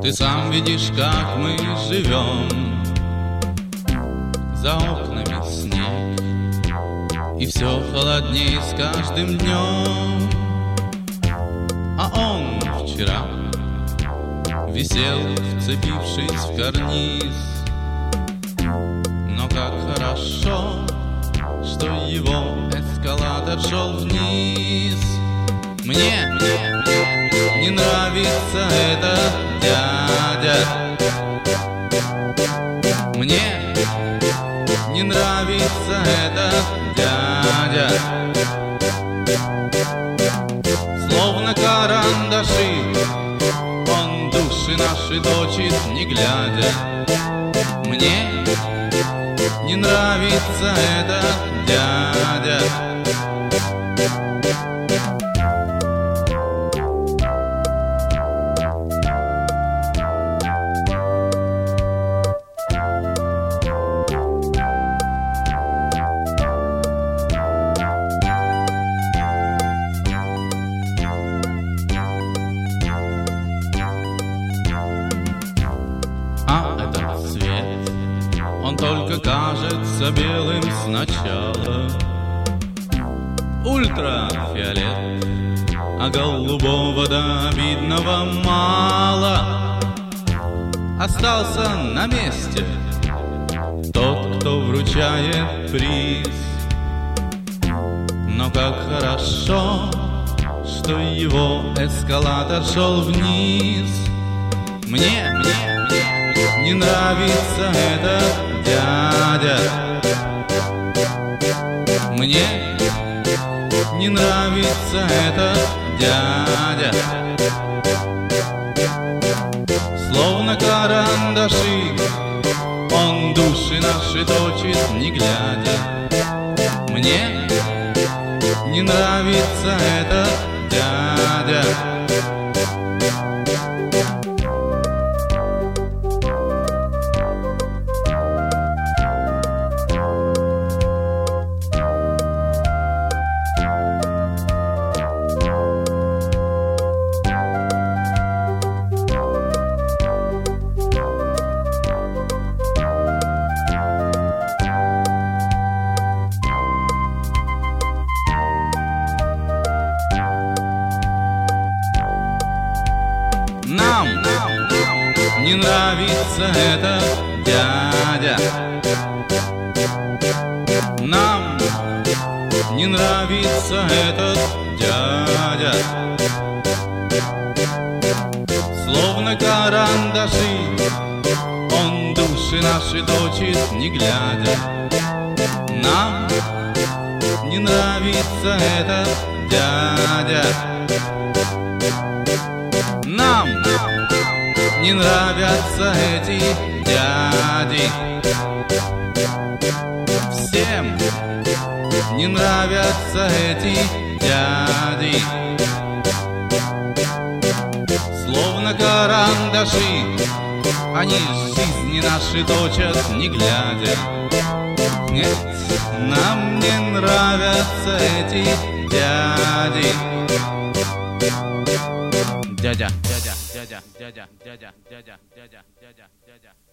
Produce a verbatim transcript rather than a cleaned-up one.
Ты сам видишь, как мы живем. За окнами снег, и все холодней с каждым днем. А он вчера висел, вцепившись в карниз. Но как хорошо, что его эскалатор шел вниз. Мне, мне, мне не нравится этот дядя. Мне не нравится этот дядя. Словно карандаши он души наши точит, не глядя. Мне не нравится этот дядя. А этот свет, он только кажется белым сначала. Ультрафиолет, а голубого до обидного мало. Остался на месте тот, кто вручает приз. Но как хорошо, что его эскалатор шел вниз. Мне, мне, мне не нравится этот дядя. Мне не нравится этот дядя. Словно карандаши он души наши точит, не глядя. Мне не нравится этот дядя. Нам не нравится этот дядя. Нам не нравится этот дядя. Словно карандаши он души наши точит, не глядя. Нам не нравится этот дядя. Нам не нравятся эти дяди. Всем не нравятся эти дяди. Словно карандаши они жизни наши точат, не глядя. Нет, нам не нравятся эти дяди. Дядя, дядя, дядя, дядя, дядя, дядя, дядя, дядя, дядя.